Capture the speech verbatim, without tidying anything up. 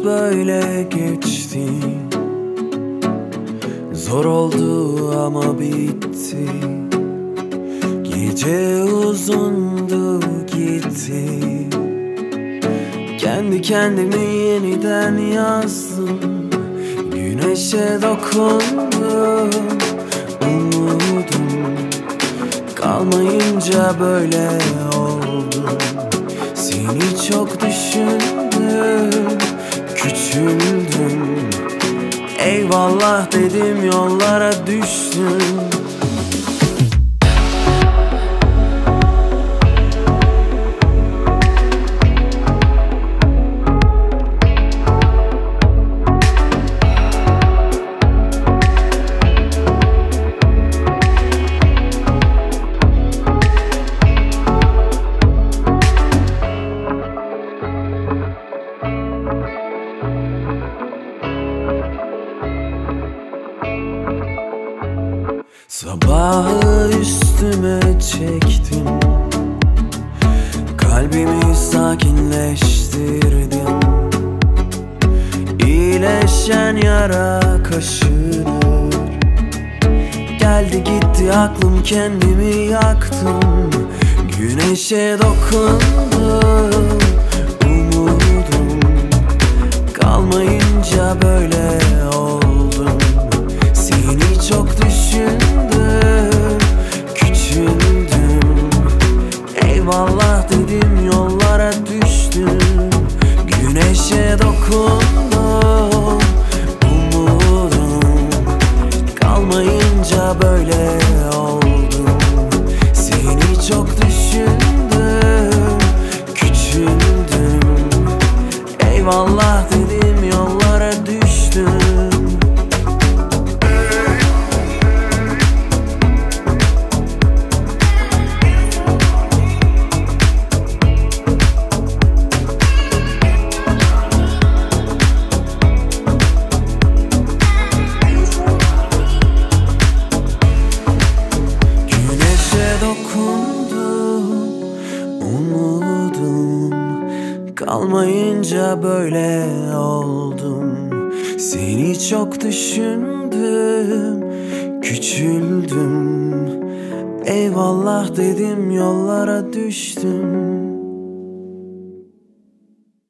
böyle geçti. Zor oldu ama bitti. Gece uzundu gitti. Kendi kendimi yeniden yazdım. Güneşe dokundum. Umudum kalmayınca böyle oldu. Seni çok düşündüm, küçüldüm. Eyvallah dedim, yollara düştüm. Sabahı üstüme çektim. Kalbimi sakinleştirdim. İyileşen yara kaşınır. Geldi gitti aklım, kendimi yaktım. Güneşe dokundum. Umudum kalmayınca böyle oldum. Seni çok düşündüm, küçüldüm. Eyvallah dedim, yollara düştüm. Güneşe dokundum. Umudum kalmayınca böyle oldum. Seni çok düşündüm, küçüldüm. Eyvallah dedim, yollara düştüm. Umudum kalmayınca böyle oldum. Seni çok düşündüm, küçüldüm. Eyvallah dedim, yollara düştüm.